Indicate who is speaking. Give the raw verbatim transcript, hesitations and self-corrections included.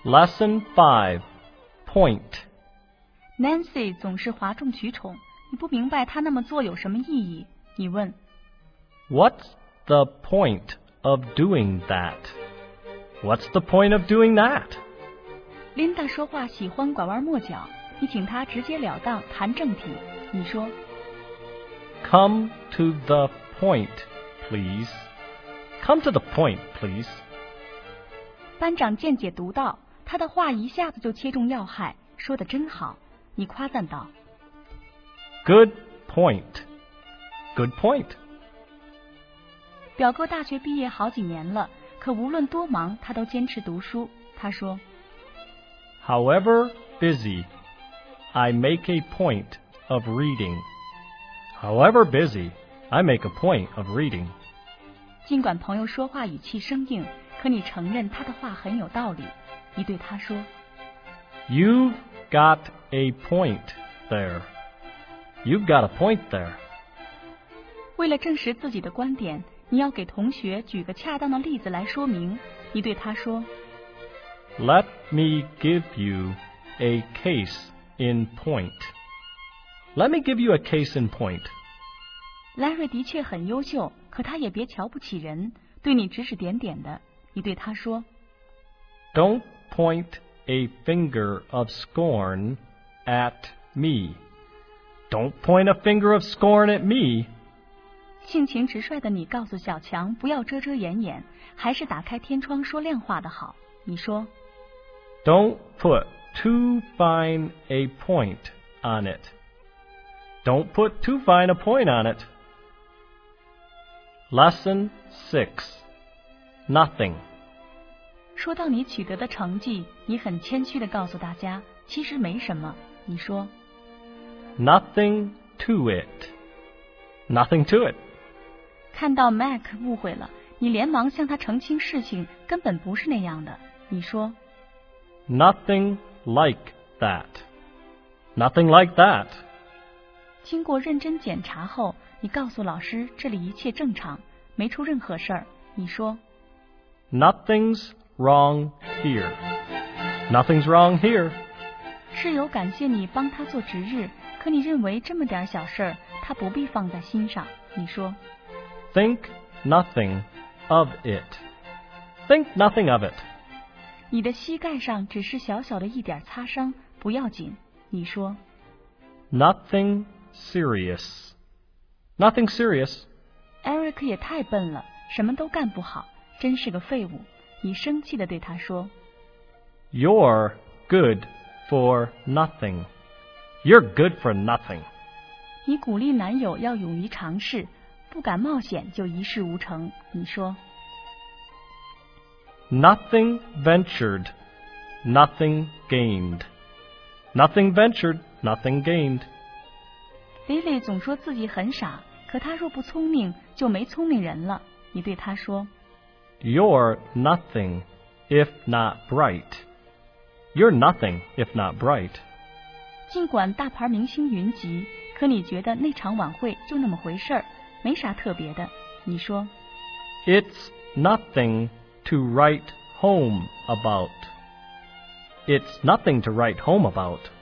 Speaker 1: Lesson five. Point.
Speaker 2: Nancy 总是哗众取宠，你不明白她那么做有什么意义。你问
Speaker 1: What's the point of doing that? What's the point of doing that?
Speaker 2: Linda 说话喜欢拐弯抹角，你请她直截了当谈正题。你说
Speaker 1: Come to the point, please. Come to the point, please.
Speaker 2: 班长见解独到，他的话一下子就切中要害，说得真好。你夸赞道
Speaker 1: Good point. Good point.
Speaker 2: 表哥大学毕业好几年了，可无论多忙，他都坚持读书。他说
Speaker 1: However busy, I make a point of reading. However busy, I make a point of reading.
Speaker 2: 尽管朋友说话语气生硬，可你承认他的话很有道理。你对他说
Speaker 1: You've got a point there. You've got a point there.
Speaker 2: 为了证实自己的观点，你要给同学举个恰当的例子来说明。你对他说
Speaker 1: Let me give you a case in point. Let me give you a case in point.
Speaker 2: Larry 的确很优秀，可他也别瞧不起人，对你指指点点的。你对他说
Speaker 1: Don't point a finger of scorn at me. Don't point a finger of scorn at me.
Speaker 2: 性情直率的你告诉小强不要遮遮掩掩，还是打开天窗说亮话的好。你说
Speaker 1: Don't put too fine a point on it. Don't put too fine a point on it. Lesson six. Nothing.
Speaker 2: 说到你取得的成绩，你很谦虚地告诉大家，其实没什么。你说
Speaker 1: Nothing to it. Nothing to it.
Speaker 2: 看到 Mac 误会了，你连忙向他澄清事情根本不是那样的。你说
Speaker 1: Nothing like that. Nothing like that.
Speaker 2: 经过认真检查后，你告诉老师这里一切正常，没出任何事儿。你说
Speaker 1: Nothing's wrong here. Nothing's wrong here.
Speaker 2: 室友感谢你帮他做值日，可你认为这么点小事儿，他不必放在心上。你说
Speaker 1: Think nothing of it. Think nothing of it.
Speaker 2: 你的膝盖上只是小小的一点擦伤，不要紧。你说
Speaker 1: Nothing serious. Nothing serious.
Speaker 2: Eric 也太笨了，什么都干不好，真是个废物。你生气地对他说
Speaker 1: You're good for nothing. You're good for nothing.
Speaker 2: 你鼓励男友要勇于尝试，不敢冒险就一事无成。你说
Speaker 1: Nothing ventured, nothing gained. Nothing ventured, nothing gained.
Speaker 2: Lily 总说自己很傻，可他若不聪明，就没聪明人了。你对他说
Speaker 1: You're nothing if not bright. You're nothing if not bright.
Speaker 2: 尽管大牌明星云集，可你觉得那场晚会就那么回事儿，没啥特别的。你说
Speaker 1: It's nothing to write home about. It's nothing to write home about.